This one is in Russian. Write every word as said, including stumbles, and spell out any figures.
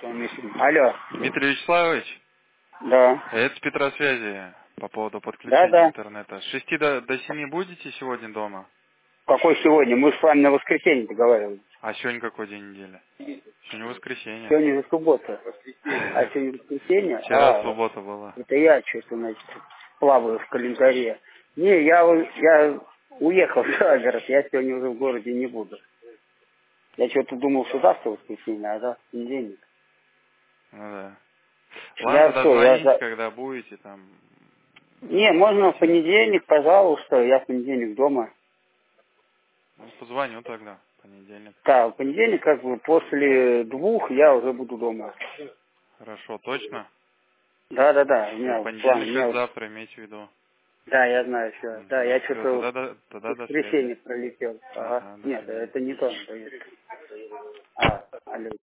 Алло. Дмитрий Вячеславович, Да. это с Петросвязи по поводу подключения Да, да. интернета. С шести до, до семи будете сегодня дома? Какой сегодня? Мы с вами на воскресенье договаривались. А сегодня какой день недели? Сегодня воскресенье. Сегодня же суббота. А сегодня воскресенье? Вчера А, суббота была. это я что-то, значит, плаваю в календаре. Не, я, у- я уехал за город, я сегодня уже в городе не буду. Я что-то думал, что завтра воскресенье, а завтра понедельник. Ну да. Я Ладно, что, я дозвоните, за... когда будете там. Не, можно в понедельник, пожалуйста, я в понедельник дома. Ну, позвоню тогда, в понедельник. Да, в понедельник, как бы, после двух я уже буду дома. Хорошо, точно? Да, да, да, у Все, меня план, у понедельник меня как вот- завтра, имейте в виду. да, я знаю все. Да, я Все, что-то тогда, до- тогда до связи. воскресенье пролетел. Ага. Ага, до Нет, свидания. это не то. А, алло.